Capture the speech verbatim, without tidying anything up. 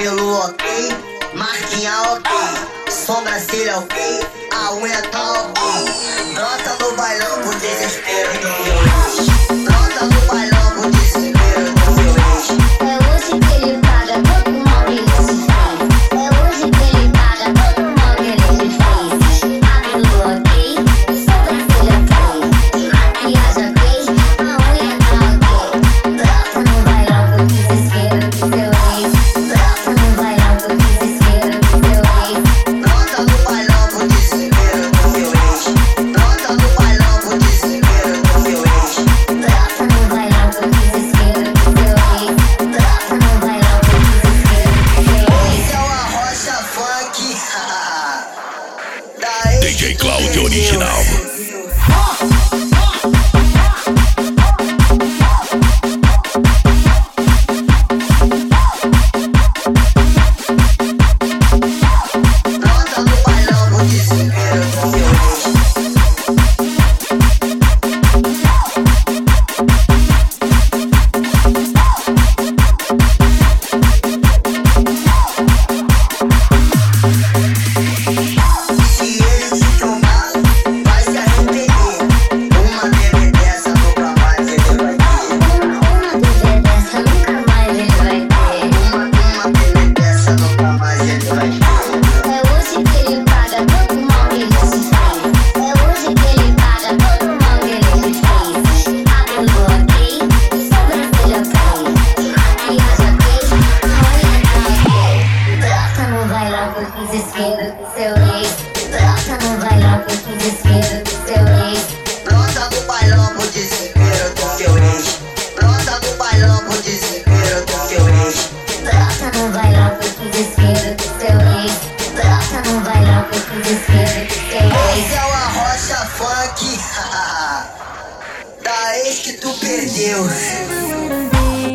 Cabelo ok, marquinha ok, sobrancelha ok, a unha tá ok. Brota no bailão pro desespero do meu ex. Brota no bailão pro desespero do meu ex. É hoje que ele paga todo o mal que ele te fez. É hoje que ele paga todo o mal que ele te fez. Cabelo ok, sobrancelha ok, maquiagem ok, a unha tá ok. Brota no bailão pro desespero do seu ex. Brota no bailão pro desespero do seu ex. Brota no bailão pro desespero do meu ex. Brota no bailão pro desespero do meu ex. Brota no bailão pro desespero do seu ex. Brota no bailão pro desespero do seu ex. Esse é o Arrocha Funk. Da D J Cláudio Original. Brota no bailão pro desespero do meu ex. Se ele te tomar, vai se arrepender. Uma bebê dessa nunca mais ele vai ter. Uma bebê dessa nunca mais ele vai ter. Uma, uma bebê dessa nunca mais ele vai ter. É hoje que ele paga todo o mal que ele te fez. É hoje que ele paga todo o mal que ele te fez. Cabelo ok, sobrancelha ok, maquiagem ok, a unha tá ok. Brota no bailão pro desespero do seu ex. Brota no bailão.